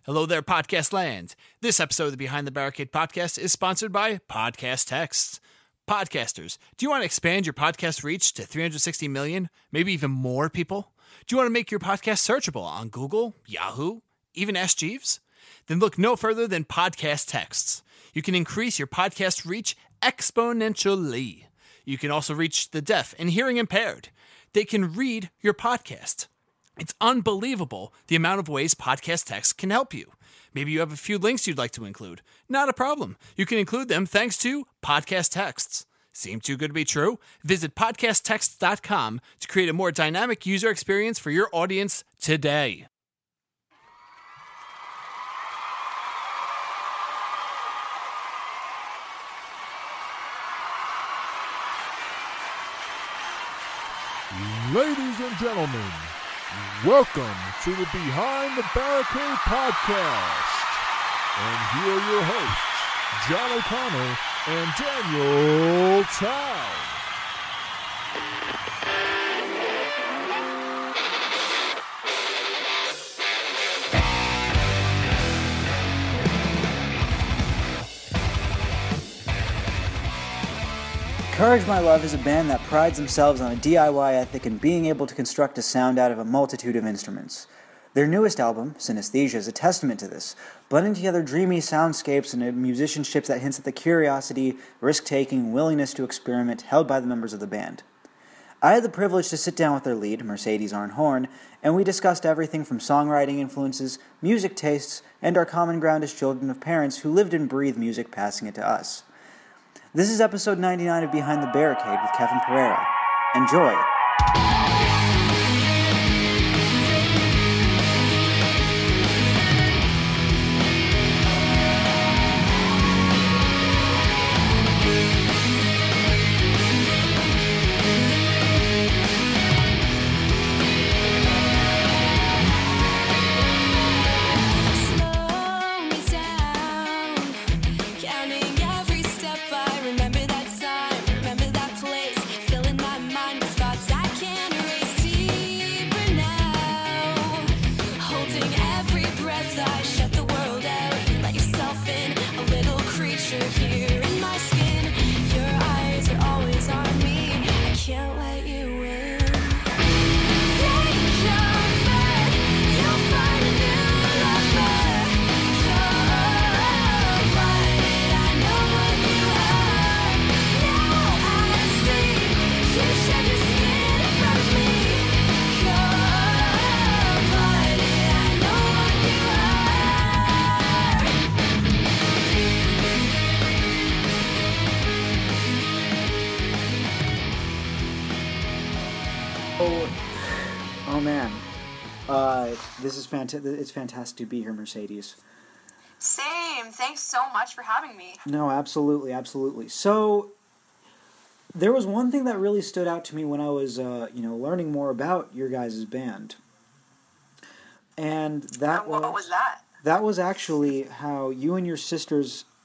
Hello there, Podcast Land. This episode of the Behind the Barricade podcast is sponsored by Podcast Texts. Podcasters, do you want to expand your podcast reach to 360 million, maybe even more people? Do you want to make your podcast searchable on Google, Yahoo, even Ask Jeeves? Then look no further than Podcast Texts. You can increase your podcast reach exponentially. You can also reach the deaf and hearing impaired. They can read your podcast. It's unbelievable the amount of ways Podcast Text can help you. Maybe you have a few links you'd like to include. Not a problem. You can include them thanks to Podcast Texts. Seem too good to be true? Visit podcasttexts.com to create a more dynamic user experience for your audience today. Ladies and gentlemen, welcome to the Behind the Barricade podcast. And here are your hosts, John O'Connor and Daniel Town. Courage My Love is a band that prides themselves on a DIY ethic and being able to construct a sound out of a multitude of instruments. Their newest album, Synesthesia, is a testament to this, blending together dreamy soundscapes and a musicianship that hints at the curiosity, risk-taking, and willingness to experiment held by the members of the band. I had the privilege to sit down with their lead, Mercedes Arnhorn, and we discussed everything from songwriting influences, music tastes, and our common ground as children of parents who lived and breathed music, passing it to us. This is episode 99 of Behind the Barricade with Kevin Pereira. Enjoy! Oh man, this is fantastic. It's fantastic to be here, Mercedes. Same. Thanks so much for having me. No, absolutely, absolutely. So, there was one thing that really stood out to me when I was, learning more about your guys' band, and what was that? That was actually how you and your sister,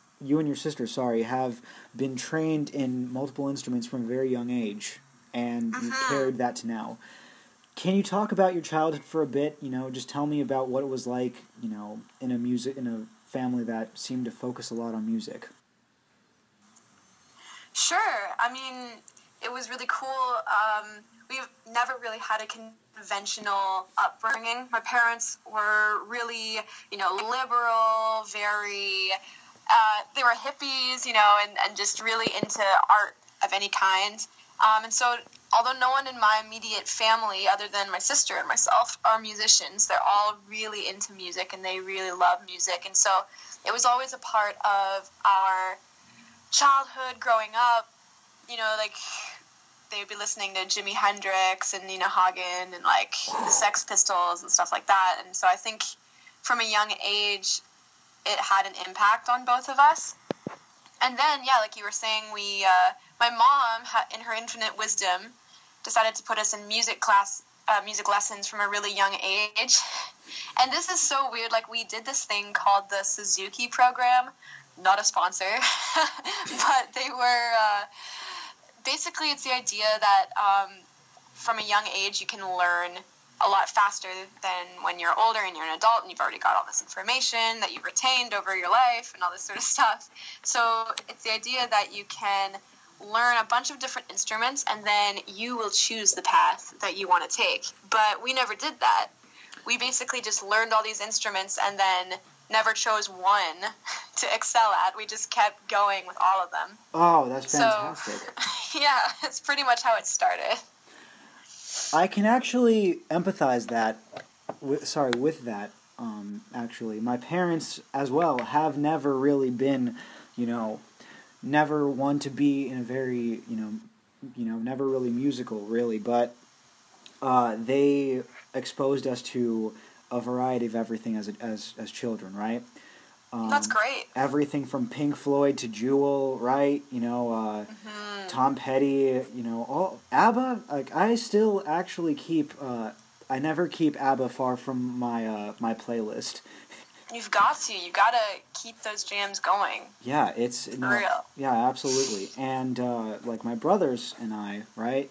have been trained in multiple instruments from a very young age, and you've carried that to now. Can you talk about your childhood for a bit? Just tell me about what it was like, in a family that seemed to focus a lot on music. Sure. I mean, it was really cool. We've never really had a conventional upbringing. My parents were really, liberal, very, they were hippies, and just really into art of any kind. And so, although no one in my immediate family, other than my sister and myself, are musicians, they're all really into music and they really love music. And so it was always a part of our childhood growing up, they would be listening to Jimi Hendrix and Nina Hagen and, the Sex Pistols and stuff like that. And so I think from a young age, it had an impact on both of us. And then, like you were saying, my mom, in her infinite wisdom, decided to put us in music lessons from a really young age. And this is so weird. We did this thing called the Suzuki program. Not a sponsor. But they were, basically it's the idea that from a young age you can learn a lot faster than when you're older and you're an adult and you've already got all this information that you've retained over your life and all this sort of stuff. So it's the idea that you can learn a bunch of different instruments and then you will choose the path that you want to take. But we never did that. We basically just learned all these instruments and then never chose one to excel at. We just kept going with all of them. Oh, that's fantastic. So, yeah, it's pretty much how it started. I can actually empathize with that. Actually, my parents as well have never really been, never one to be in a very, never really musical, really. But they exposed us to a variety of everything as children, right? That's great. Everything from Pink Floyd to Jewel, right? Tom Petty, all ABBA. Like I still actually keep. I never keep ABBA far from my playlist. You've got to. You got to keep those jams going. Yeah, it's real. Yeah, absolutely. And like my brothers and I, right?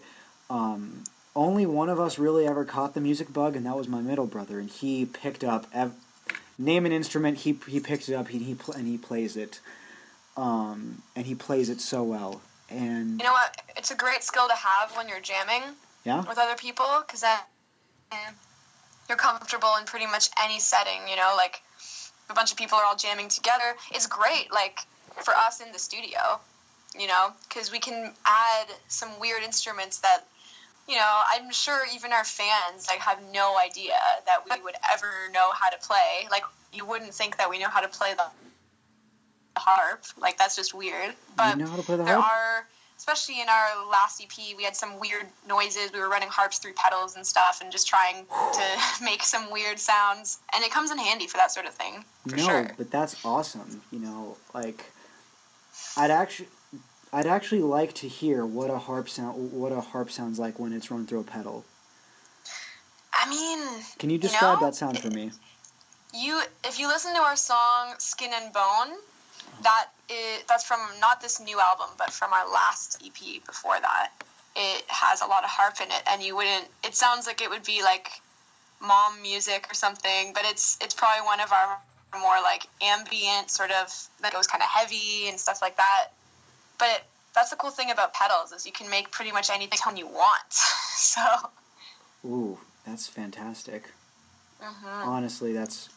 Only one of us really ever caught the music bug, and that was my middle brother. And he picked up name an instrument, he picks it up, and he plays it, and he plays it so well. And you know what? It's a great skill to have when you're jamming with other people, because then you're comfortable in pretty much any setting. Like a bunch of people are all jamming together. It's great, like for us in the studio, because we can add some weird instruments that. I'm sure even our fans have no idea that we would ever know how to play. Like, you wouldn't think that we know how to play the harp. Like, that's just weird. But you know how to play the there harp? are, especially in our last EP, we had some weird noises. We were running harps through pedals and stuff and just trying to make some weird sounds. And it comes in handy for that sort of thing, for sure. No, but that's awesome. I'd actually like to hear what a harp sounds like when it's run through a pedal. I mean, can you describe that sound for me? If you listen to our song "Skin and Bone," that's from not this new album, but from our last EP before that. It has a lot of harp in it, and it sounds like it would be like mom music or something, but it's probably one of our more like ambient sort of that goes kind of heavy and stuff like that. But that's the cool thing about pedals is you can make pretty much any tone you want. So. Ooh, that's fantastic. Mm-hmm. Honestly, that's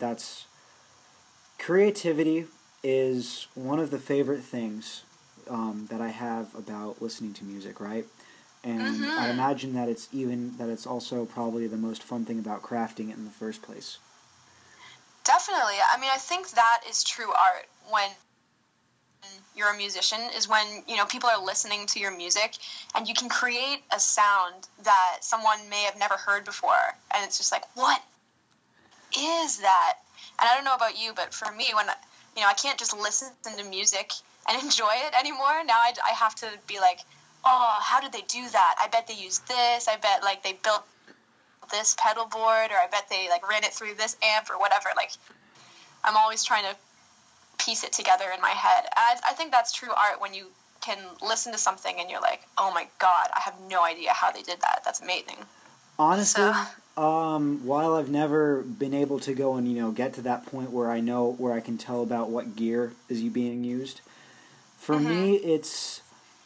creativity is one of the favorite things that I have about listening to music, right? And I imagine that it's also probably the most fun thing about crafting it in the first place. Definitely. I mean, I think that is true art when you're a musician is when people are listening to your music and you can create a sound that someone may have never heard before, and it's just like, what is that? And I don't know about you, but for me, when I can't just listen to music and enjoy it anymore. Now I have to be like, oh, how did they do that? I bet they used this. I bet they built this pedal board, or I bet they ran it through this amp or whatever. I'm always trying to piece it together in my head. And I think that's true art when you can listen to something and you're like, oh my god, I have no idea how they did that. That's amazing. Honestly, while I've never been able to go and get to that point where I can tell about what gear is being used, for me it's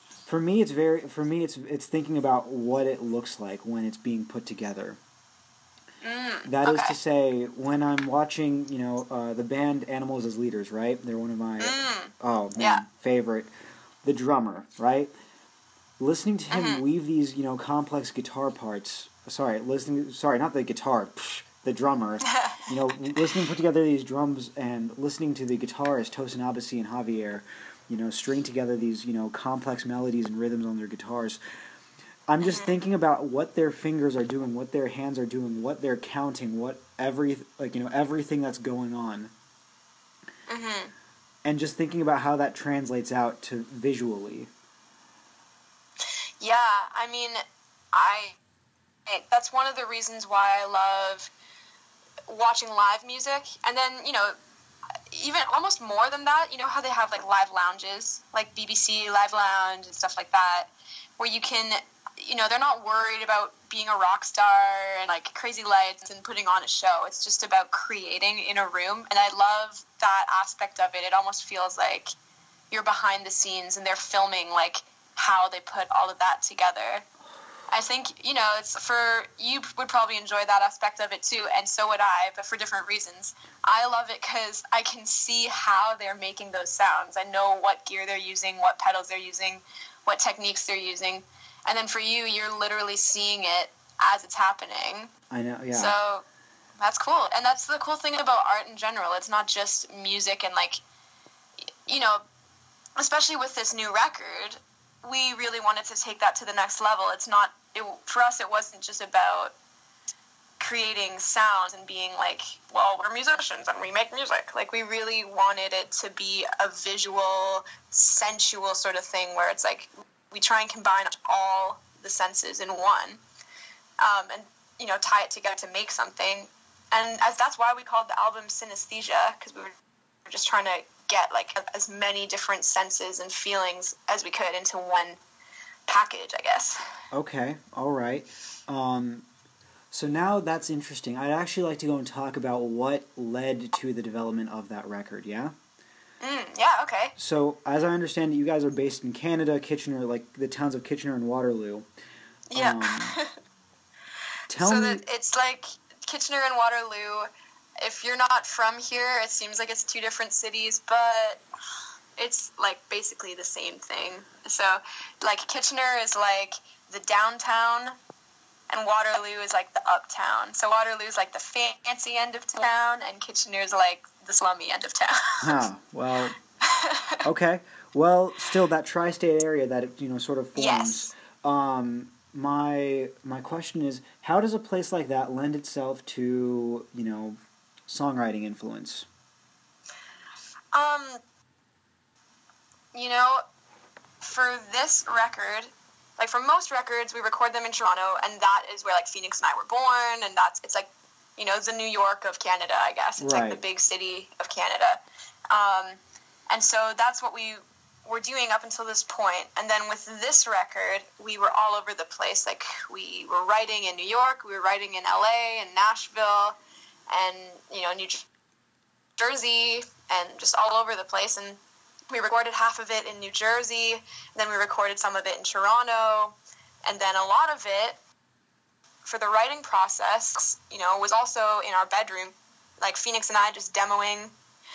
thinking about what it looks like when it's being put together. That is to say, when I'm watching, the band Animals as Leaders, right? They're one of my favorite. The drummer, right? Listening to him weave these, complex guitar parts. Sorry, not the guitar. The drummer. Listening put together these drums and listening to the guitarist Tosin Abasi and Javier, string together these, complex melodies and rhythms on their guitars. I'm just thinking about what their fingers are doing, what their hands are doing, what they're counting, everything that's going on. And just thinking about how that translates out to visually. Yeah, I mean, that's one of the reasons why I love watching live music. And then, even almost more than that, how they have live lounges, like BBC Live Lounge and stuff like that, where you can they're not worried about being a rock star and like crazy lights and putting on a show. It's just about creating in a room. And I love that aspect of it. It almost feels like you're behind the scenes and they're filming like how they put all of that together. I think, you would probably enjoy that aspect of it too, and so would I, but for different reasons. I love it because I can see how they're making those sounds. I know what gear they're using, what pedals they're using, what techniques they're using. And then for you, you're literally seeing it as it's happening. I know, yeah. So that's cool. And that's the cool thing about art in general. It's not just music and like, especially with this new record, we really wanted to take that to the next level. For us, it wasn't just about creating sounds and being like, well, we're musicians and we make music. Like, we really wanted it to be a visual, sensual sort of thing where it's like we try and combine all the senses in one, and tie it together to make something. And that's why we called the album Synesthesia, because we were just trying to get like as many different senses and feelings as we could into one package, I guess. Okay, all right. So now that's interesting. I'd actually like to go and talk about what led to the development of that record, yeah? Yeah, okay. So, as I understand it, you guys are based in Canada, Kitchener, like the towns of Kitchener and Waterloo. Yeah. Tell me... it's like Kitchener and Waterloo. If you're not from here, it seems like it's two different cities, but it's like basically the same thing. So, like, Kitchener is like the downtown, and Waterloo is like the uptown. So Waterloo is like the fancy end of town, and Kitchener is like the slummy end of town. Huh. Well, okay. Well, still that tri-state area that it, sort of forms. Yes. My question is, how does a place like that lend itself to, songwriting influence? For this record, like for most records, we record them in Toronto, and that is where like Phoenix and I were born, and it's like, the New York of Canada, I guess. It's like the big city of Canada. And so that's what we were doing up until this point. And then with this record, we were all over the place. Like, we were writing in New York, we were writing in LA and Nashville, and, New Jersey, and just all over the place. And we recorded half of it in New Jersey, and then we recorded some of it in Toronto, and then a lot of it, for the writing process, was also in our bedroom, like Phoenix and I just demoing.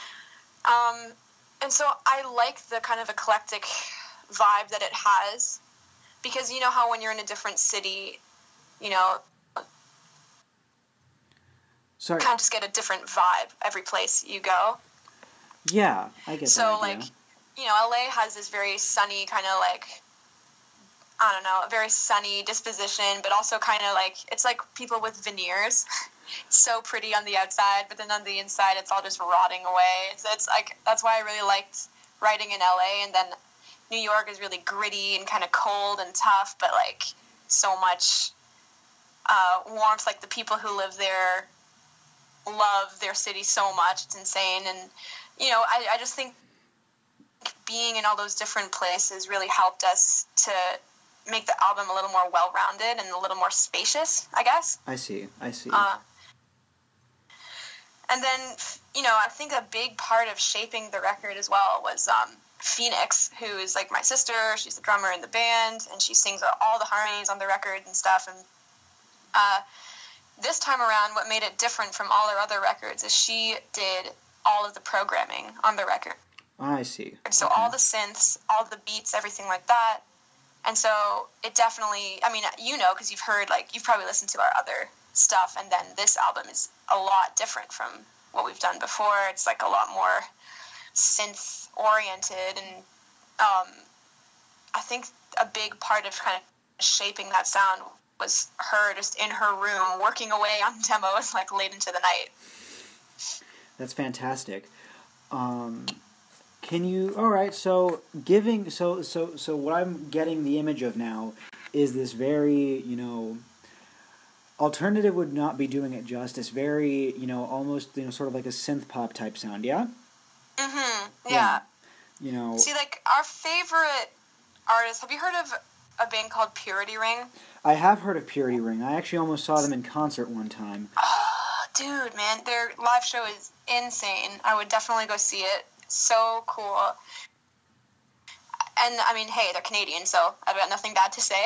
And so I like the kind of eclectic vibe that it has, because you know how when you're in a different city, Sorry. kind of just get a different vibe every place you go. Yeah, I get that. So, like, LA has this very sunny kind of like, I don't know, a very sunny disposition, but also kind of like, it's like people with veneers. It's so pretty on the outside, but then on the inside, it's all just rotting away. It's like, that's why I really liked writing in LA. And then New York is really gritty and kind of cold and tough, but like so much warmth. Like, the people who live there love their city so much. It's insane. And, I just think being in all those different places really helped us to make the album a little more well-rounded and a little more spacious, I guess. I see. And then, I think a big part of shaping the record as well was Phoenix, who is like my sister. She's the drummer in the band, and she sings all the harmonies on the record and stuff. And this time around, what made it different from all our other records is she did all of the programming on the record. I see. So all the synths, all the beats, everything like that. And so it definitely, because you've heard, like, you've probably listened to our other stuff, and then this album is a lot different from what we've done before. It's like a lot more synth oriented, and I think a big part of kind of shaping that sound was her just in her room working away on demos like late into the night. That's fantastic. Can you? All right. So what I'm getting the image of now is this very, alternative would not be doing it justice. Very, almost, sort of like a synth pop type sound. Yeah. Mhm. Yeah. You know. See, like, our favorite artists. Have you heard of a band called Purity Ring? I have heard of Purity Ring. I actually almost saw them in concert one time. Oh, dude, man, their live show is insane. I would definitely go see it. So cool. And, I mean, hey, they're Canadian, so I've got nothing bad to say.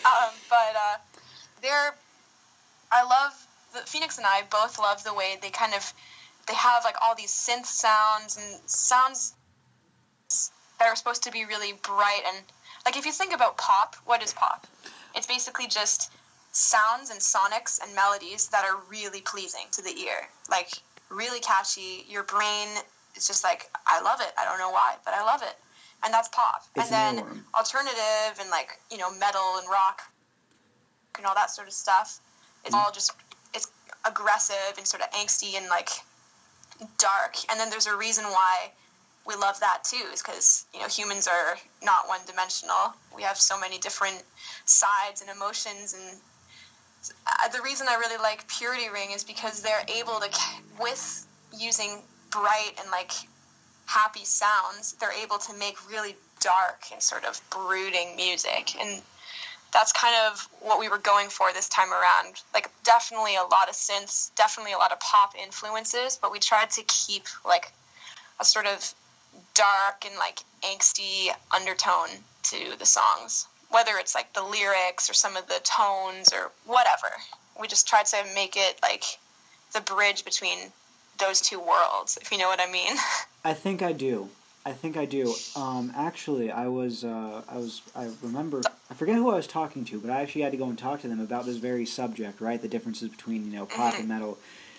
I love, Phoenix and I both love the way they have, like, all these synth sounds and sounds that are supposed to be really bright. And, like, if you think about pop, what is pop? It's basically just sounds and sonics and melodies that are really pleasing to the ear. Like, really catchy. Your brain is just like, I love it. I don't know why, but I love it. And that's pop. It's and then alternative and, like, you know, metal and rock and all that sort of stuff. It's all just, it's aggressive and sort of angsty and, like, dark. And then there's a reason why we love that too, is because, you know, humans are not one-dimensional. We have so many different sides and emotions. And the reason I really like Purity Ring is because they're able to, with using bright and, like, happy sounds, they're able to make really dark and sort of brooding music. And that's kind of what we were going for this time around. Like, definitely a lot of synths, definitely a lot of pop influences, but we tried to keep, like, a sort of dark and, like, angsty undertone to the songs. Whether it's, like, the lyrics or some of the tones or whatever. We just tried to make it, like, the bridge between those two worlds, if you know what I mean. I think I do. Actually, I remember, I forget who I was talking to, but I actually had to go and talk to them about this very subject, right? The differences between, you know, pop and metal.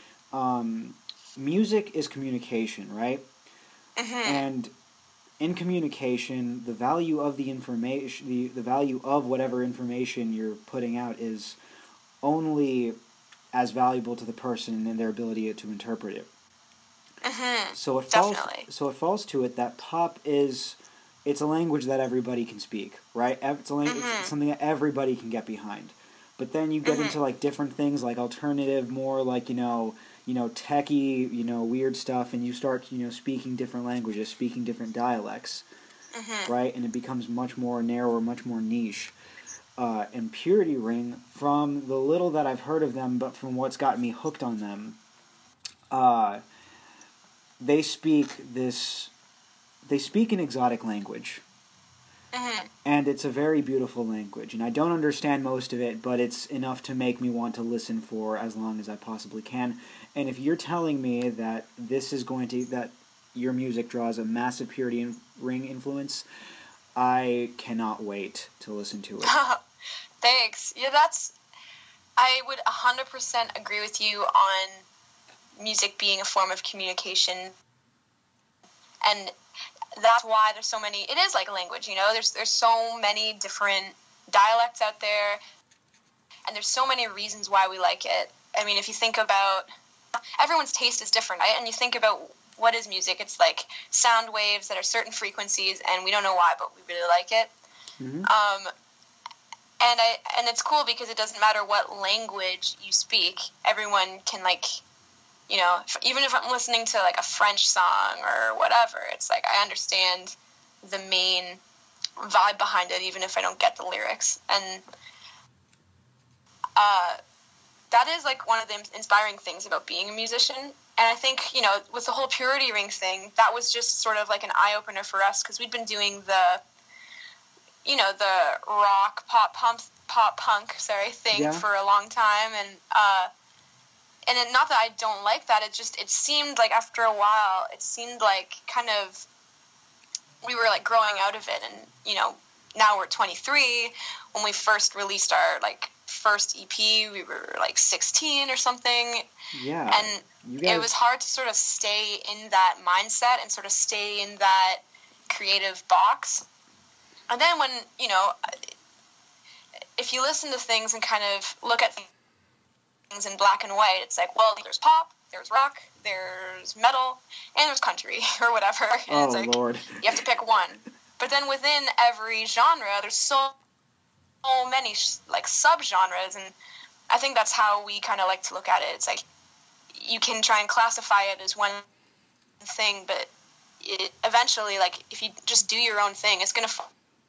Music is communication, right? And in communication, the value of the information, the value of whatever information you're putting out is only as valuable to the person and their ability to interpret it. So it falls to it that pop is, it's a language that everybody can speak, right? It's something that everybody can get behind. But then you get into, like, different things, like alternative, more like, you know, techie, you know, weird stuff, and you start, you know, speaking different languages, speaking different dialects, right? And it becomes much more narrow, much more niche. And Purity Ring, from the little that I've heard of them, but from what's gotten me hooked on them, they speak an exotic language. And it's a very beautiful language. And I don't understand most of it, but it's enough to make me want to listen for as long as I possibly can. And if you're telling me that that your music draws a massive Purity Ring influence, I cannot wait to listen to it. Thanks. Yeah, I would 100% agree with you on music being a form of communication. And that's why there's so many, it is like a language, you know, there's so many different dialects out there, and there's so many reasons why we like it. I mean, if you think about, everyone's taste is different, right? And you think about what is music, it's like sound waves that are certain frequencies, and we don't know why, but we really like it. And it's cool because it doesn't matter what language you speak, everyone can, like, you know, even if I'm listening to, like, a French song or whatever, it's like I understand the main vibe behind it, even if I don't get the lyrics. And that is, like, one of the inspiring things about being a musician. And I think, you know, with the whole Purity Ring thing, that was just sort of like an eye-opener for us, because we'd been doing the rock, pop punk thing for a long time. And not that I don't like that, it seemed like after a while, it seemed like kind of we were, like, growing out of it. And, you know, now we're 23. When we first released our, like, first EP, we were, like, 16 or something. Yeah. And it was hard to sort of stay in that mindset and sort of stay in that creative box. And then when, you know, if you listen to things and kind of look at things in black and white, it's like, well, there's pop, there's rock, there's metal, and there's country or whatever. And it's like, Lord, you have to pick one. But then within every genre, there's so many like subgenres, and I think that's how we kind of like to look at it. It's like you can try and classify it as one thing, but it eventually, like, if you just do your own thing, it's gonna fall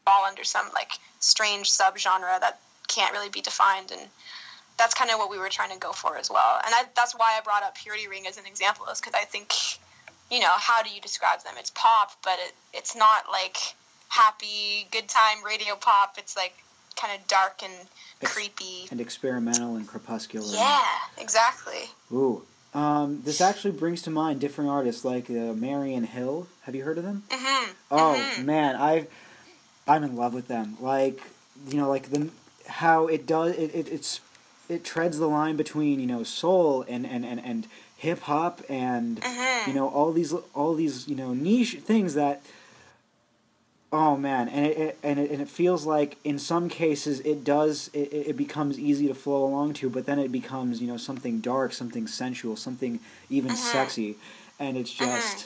fall under some like strange subgenre that can't really be defined, and that's kind of what we were trying to go for as well. And that's why I brought up Purity Ring as an example, is because I think, how do you describe them? It's pop, but it's not like happy, good time radio pop. It's like kind of dark and creepy. And experimental and crepuscular. Yeah, exactly. Ooh. This actually brings to mind different artists like Marian Hill. Have you heard of them? Mm-hmm. Oh, man, I'm in love with them. Like, how it does, it treads the line between, soul and hip hop and, all these, niche things that, oh man, and it feels like in some cases it becomes easy to flow along to, but then it becomes, something dark, something sensual, something even sexy, and it's just,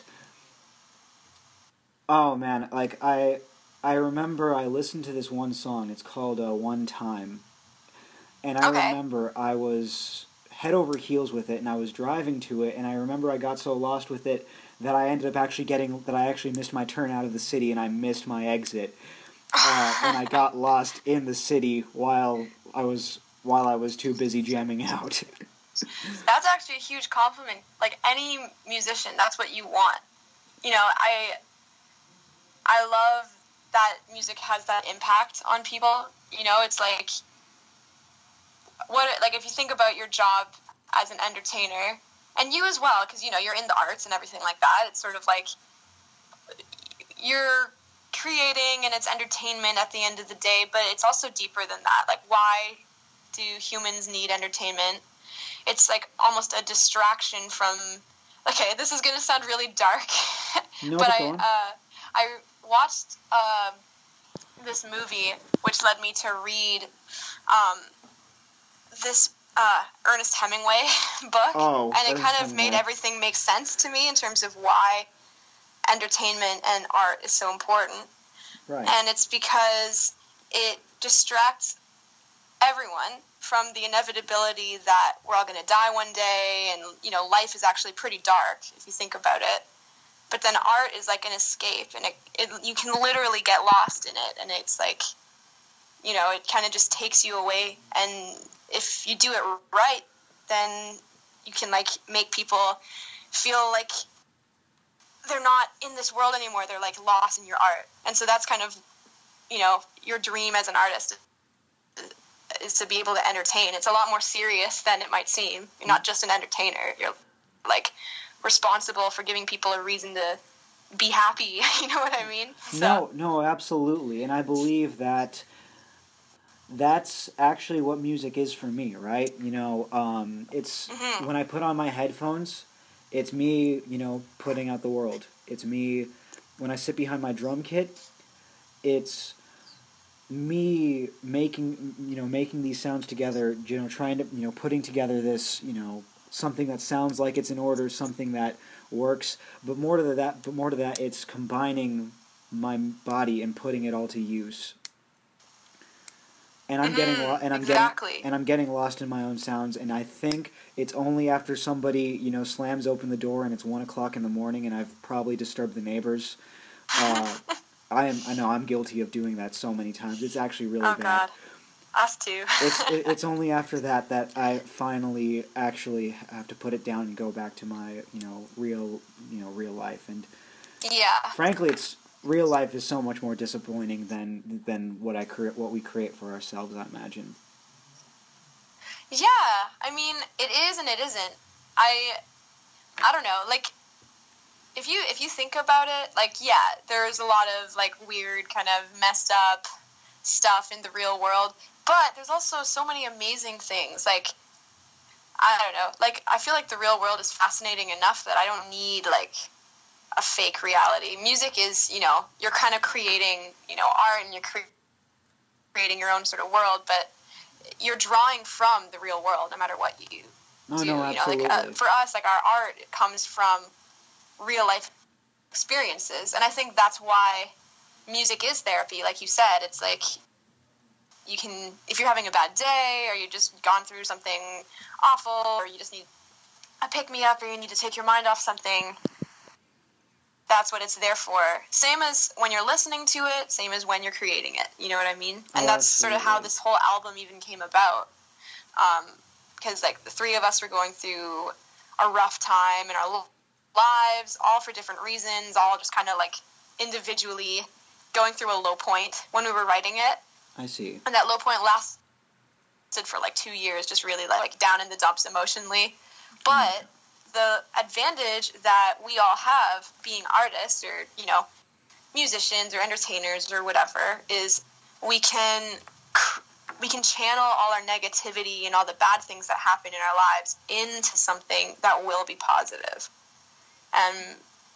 oh man, like I remember I listened to this one song. It's called One Time. And I remember I was head over heels with it, and I was driving to it, and I remember I got so lost with it that I ended up actually missed my turn out of the city, and I missed my exit. And I got lost in the city while I was too busy jamming out. That's actually a huge compliment. Like, any musician, that's what you want. I love that music has that impact on people. It's like, if you think about your job as an entertainer, and you as well, because, you're in the arts and everything like that, it's sort of like you're creating and it's entertainment at the end of the day, but it's also deeper than that. Like, why do humans need entertainment? It's like almost a distraction from, okay, this is going to sound really dark, no, but I watched this movie, which led me to read this Ernest Hemingway book, and it kind of made everything make sense to me in terms of why entertainment and art is so important. Right. And it's because it distracts everyone from the inevitability that we're all going to die one day, and life is actually pretty dark if you think about it. But then art is like an escape, and you can literally get lost in it, and it's like, it kind of just takes you away. And if you do it right, then you can like make people feel like they're not in this world anymore. They're like lost in your art. And so that's kind of, your dream as an artist is to be able to entertain. It's a lot more serious than it might seem. You're not just an entertainer. You're like responsible for giving people a reason to be happy. You know what I mean? So. No, absolutely. And I believe that that's actually what music is for me, right? It's when I put on my headphones, it's me, putting out the world. It's me when I sit behind my drum kit. It's me making these sounds together, trying to, putting together this, something that sounds like it's in order, something that works. But more to that, it's combining my body and putting it all to use. And I'm getting lost in my own sounds, and I think it's only after somebody, slams open the door and it's 1:00 in the morning and I've probably disturbed the neighbors. I know I'm guilty of doing that so many times. It's actually really bad. God. Us too. It's only after that I finally actually have to put it down and go back to my, real life. And yeah. Frankly, real life is so much more disappointing than what we create for ourselves, I imagine. Yeah, I mean, it is and it isn't. I don't know, like, if you think about it, like, yeah, there's a lot of, like, weird kind of messed up stuff in the real world, but there's also so many amazing things. Like, I don't know, like, I feel like the real world is fascinating enough that I don't need, like, a fake reality. Music is, you're kind of creating, art, and you're creating your own sort of world, but you're drawing from the real world no matter what you do. No, absolutely. Like, for us, like, our art comes from real life experiences, and I think that's why music is therapy. Like you said, it's like you can, if you're having a bad day, or you just gone through something awful, or you just need a pick-me-up, or you need to take your mind off something, that's what it's there for. Same as when you're listening to it, same as when you're creating it. You know what I mean? And that's sort of how this whole album even came about. Because like the three of us were going through a rough time in our lives, all for different reasons, all just kind of like individually going through a low point when we were writing it. I see. And that low point lasted for like 2 years, just really like down in the dumps emotionally. But the advantage that we all have being artists or, you know, musicians or entertainers or whatever is we can channel all our negativity and all the bad things that happen in our lives into something that will be positive. And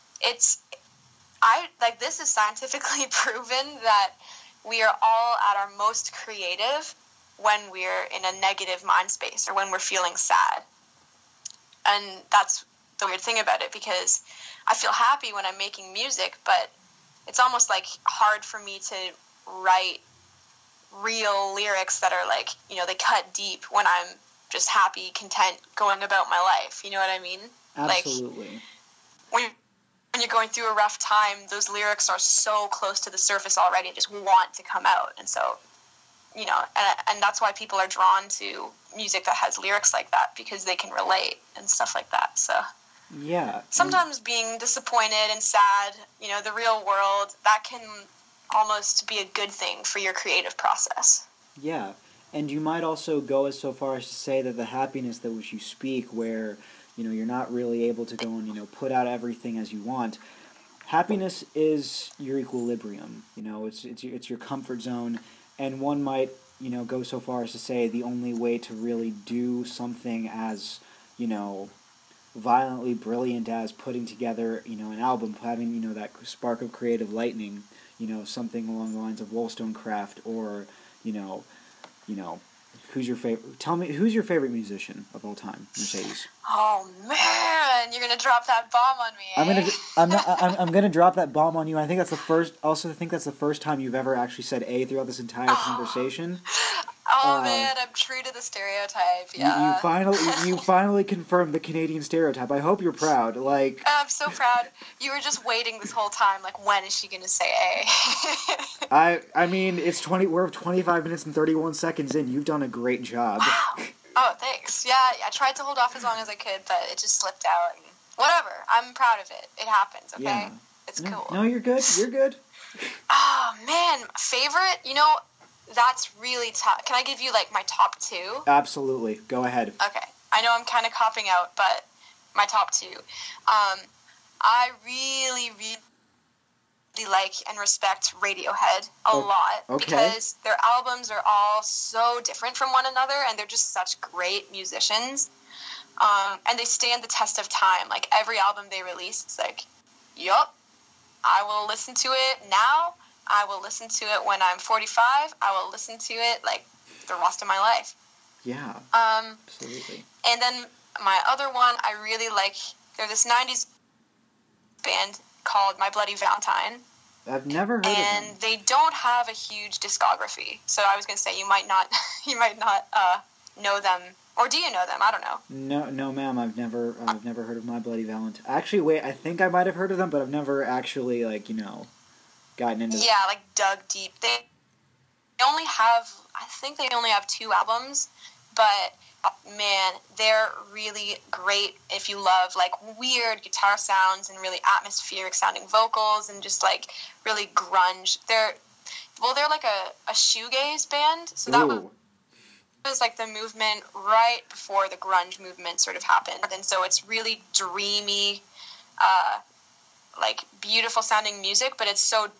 this is scientifically proven that we are all at our most creative when we're in a negative mind space or when we're feeling sad. And that's the weird thing about it, because I feel happy when I'm making music, but it's almost like hard for me to write real lyrics that are like, you know, they cut deep when I'm just happy, content, going about my life. You know what I mean? Absolutely. Like, when you're going through a rough time, those lyrics are so close to the surface already and just want to come out. And so, you know, and that's why people are drawn to music that has lyrics like that, because they can relate and stuff like that. So yeah, sometimes being disappointed and sad, you know, the real world, that can almost be a good thing for your creative process. Yeah, and you might also go as so far as to say that the happiness that which you speak, where, you know, you're not really able to go and, you know, put out everything as you want. Happiness is your equilibrium. You know, it's your comfort zone, and one might, you know, go so far as to say the only way to really do something as, you know, violently brilliant as putting together, you know, an album, having, you know, that spark of creative lightning, you know, something along the lines of Wollstonecraft, or, you know, who's your favorite? Tell me, who's your favorite musician of all time? Mercedes. Oh man, you're gonna drop that bomb on me. I'm gonna drop that bomb on you. I think that's the first. Also, I think that's the first time you've ever actually said A throughout this entire conversation. Oh man, I'm true to the stereotype. Yeah. You finally confirmed the Canadian stereotype. I hope you're proud. Like, I'm so proud. You were just waiting this whole time. Like, when is she gonna say A? I mean, we're 25 minutes and 31 seconds in. You've done a great job. Wow. Oh, thanks. Yeah, I tried to hold off as long as I could, but it just slipped out. And whatever. I'm proud of it. It happens. Okay. Yeah. It's cool. No, you're good. You're good. Oh man, favorite? You know, that's really tough. Can I give you like my top two? Absolutely. Go ahead. Okay. I know I'm kind of copping out, but my top two. I really like and respect Radiohead a lot, because their albums are all so different from one another, and they're just such great musicians. And they stand the test of time. Like, every album they release, it's like, yup, I will listen to it now. I will listen to it when I'm 45. I will listen to it like the rest of my life. Yeah. Absolutely. And then my other one, I really like, they're this 90s band called My Bloody Valentine. I've never heard of them. And they don't have a huge discography. So I was going to say, you might not know them. Or do you know them? I don't know. No, ma'am. I've never heard of My Bloody Valentine. Actually, wait. I think I might have heard of them, but I've never actually, like, you know, gotten into. Yeah, like dug deep. They only have, I think they only have 2 albums, but man, they're really great if you love like weird guitar sounds and really atmospheric sounding vocals and just like really grunge. They're like a shoegaze band, so that was like the movement right before the grunge movement sort of happened. And so it's really dreamy, like beautiful sounding music, but it's so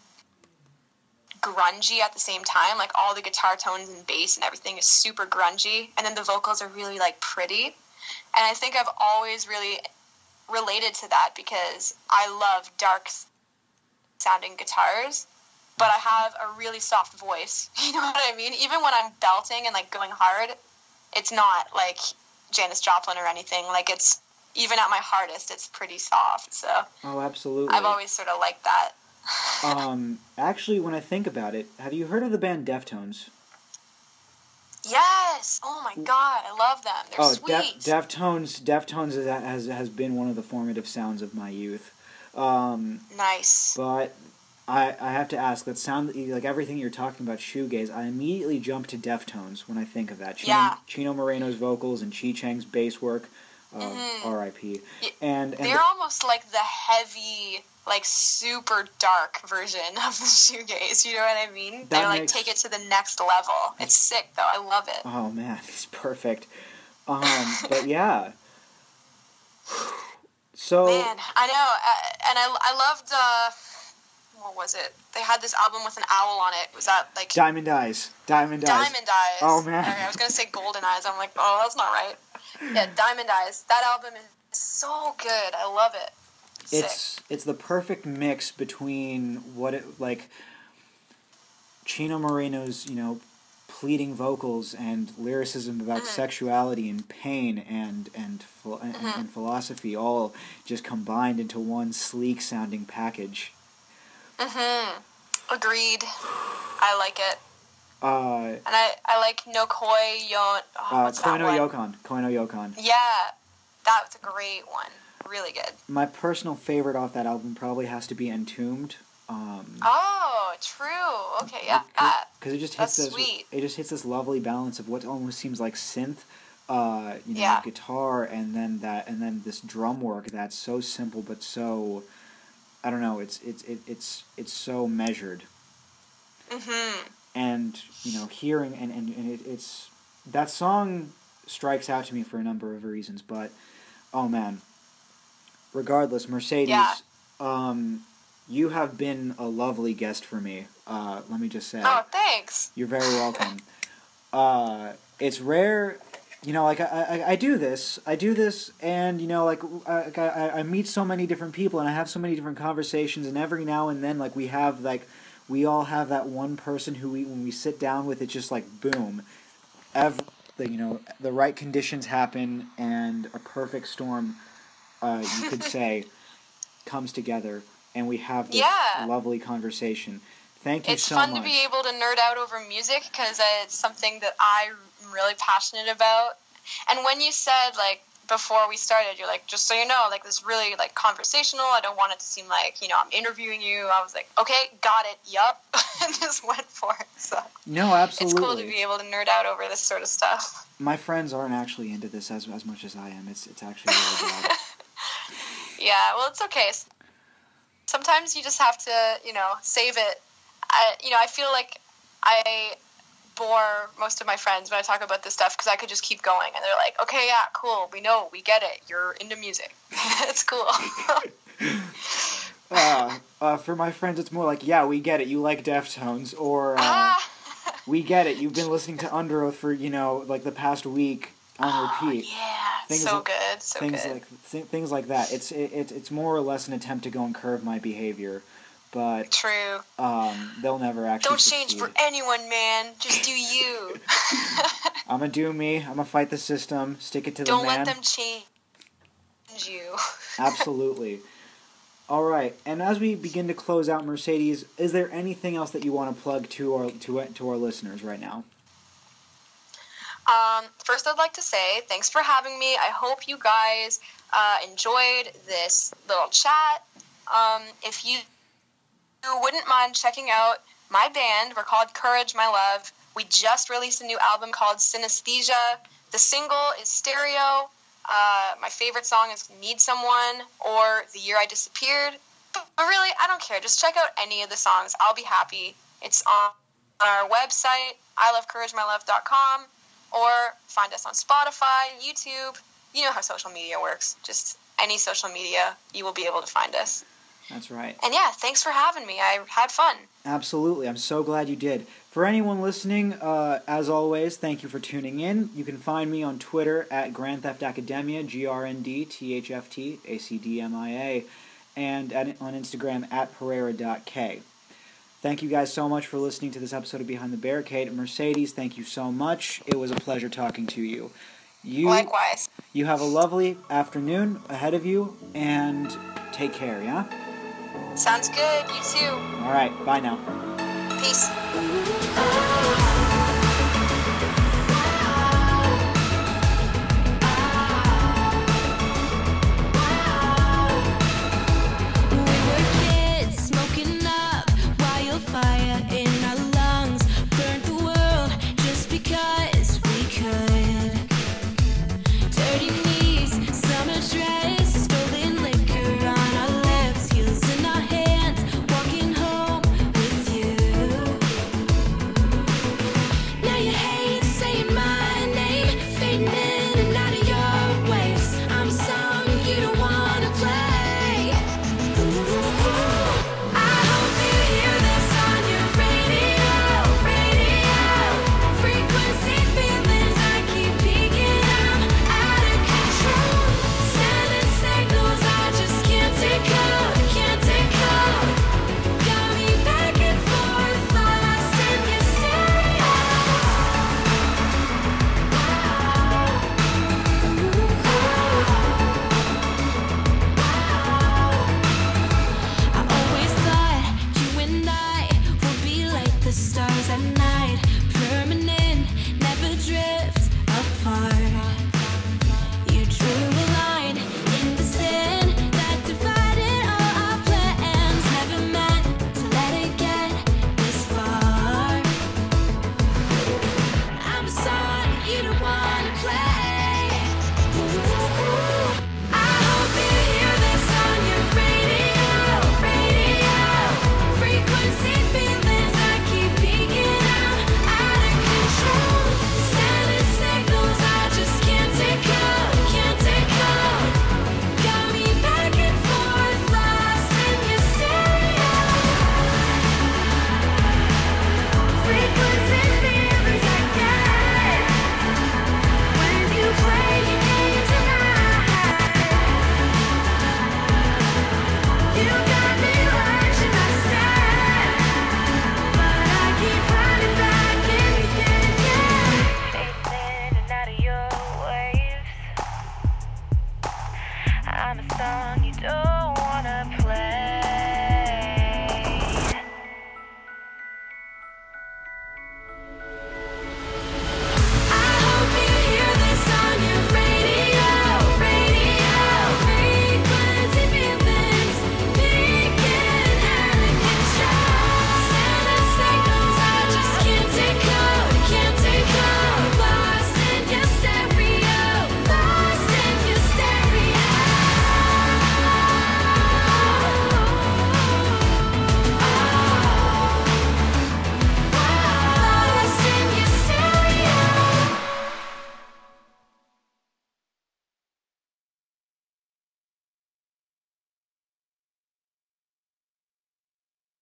grungy at the same time. Like, all the guitar tones and bass and everything is super grungy, and then the vocals are really like pretty. And I think I've always really related to that, because I love dark sounding guitars, but I have a really soft voice. You know what I mean? Even when I'm belting and like going hard, it's not like Janis Joplin or anything. Like, it's, even at my hardest, it's pretty soft. So absolutely. I've always sort of liked that. Actually, when I think about it, have you heard of the band Deftones? Yes! Oh my god, I love them. They're sweet. Deftones has been one of the formative sounds of my youth. Nice. But I have to ask, that sound like everything you're talking about shoegaze, I immediately jump to Deftones when I think of that. Chino Moreno's vocals and Chi Chang's bass work, R.I.P. And they're almost like the heavy, like super dark version of the shoegaze. You know what I mean? They like take it to the next level. It's sick though. I love it. Oh man, it's perfect. But yeah. So man, I know, and I loved. What was it? They had this album with an owl on it. Was that like Diamond Eyes? Diamond Eyes. Diamond Eyes. Oh man. Okay, I was gonna say Golden Eyes. I'm like, oh, that's not right. Yeah, Diamond Eyes. That album is so good. I love it. It's the perfect mix between what it like Chino Moreno's, pleading vocals and lyricism about sexuality and pain and philosophy, all just combined into one sleek sounding package. Agreed. I like it. And I like No Koi Yon. Koi no Yokon. Koi no Yokon. Yeah, that was a great one. Really good. My personal favorite off that album probably has to be Entombed. Oh, true. Okay, yeah. Because it just hits sweet. It just hits this lovely balance of what almost seems like synth, guitar, and then this drum work that's so simple but so, I don't know. It's so measured. And hearing and it's that song strikes out to me for a number of reasons, but oh man. Regardless, Mercedes, you have been a lovely guest for me. Let me just say. Oh, thanks. You're very welcome. It's rare, I do this, and I meet so many different people, and I have so many different conversations, and every now and then, we all have that one person who when we sit down with, it's just like boom, the right conditions happen, and a perfect storm. You could say, comes together, and we have this lovely conversation. Thank you so much. It's fun to be able to nerd out over music, because it's something that I'm really passionate about. And when you said, before we started, you're like, just so you know, this really, conversational, I don't want it to seem like, I'm interviewing you. I was like, okay, got it, yup, and just went for it. So no, absolutely. It's cool to be able to nerd out over this sort of stuff. My friends aren't actually into this as much as I am. It's actually really bad. Yeah, well, it's okay. Sometimes you just have to, save it. I feel like I bore most of my friends when I talk about this stuff, because I could just keep going, and they're like, okay, yeah, cool, we get it, you're into music. It's cool. For my friends, it's more like, yeah, we get it, you like Deftones, or we get it, you've been listening to Underoath for, the past week on repeat. Yeah. Things Things like that. It's more or less an attempt to go and curve my behavior, but true. They'll never actually. Don't succeed. change for anyone, man. Just do you. I'm gonna do me. I'm gonna fight the system. Stick it to the man. Don't let them change you. Absolutely. All right. And as we begin to close out, Mercedes, is there anything else that you want to plug to our listeners right now? First, I'd like to say thanks for having me. I hope you guys enjoyed this little chat. If you wouldn't mind checking out my band, we're called Courage My Love. We just released a new album called Synesthesia. The single is Stereo. My favorite song is Need Someone or The Year I Disappeared. But really, I don't care. Just check out any of the songs. I'll be happy. It's on our website, ilovecouragemylove.com. Or find us on Spotify, YouTube. You know how social media works. Just any social media, you will be able to find us. That's right. And yeah, thanks for having me. I had fun. Absolutely. I'm so glad you did. For anyone listening, as always, thank you for tuning in. You can find me on Twitter at Grand Theft Academia, GRNDTHFT ACDMIA, and on Instagram at Pereira.K. Thank you guys so much for listening to this episode of Behind the Barricade. Mercedes, thank you so much. It was a pleasure talking to you. Likewise. You have a lovely afternoon ahead of you, and take care, yeah? Sounds good. You too. All right. Bye now. Peace.